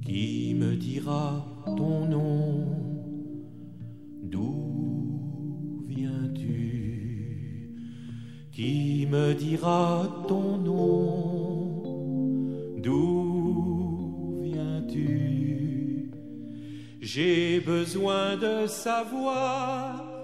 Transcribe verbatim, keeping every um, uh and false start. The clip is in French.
Qui me dira ton nom? D'où viens-tu? Qui me dira ton nom? D'où viens-tu? J'ai besoin de savoir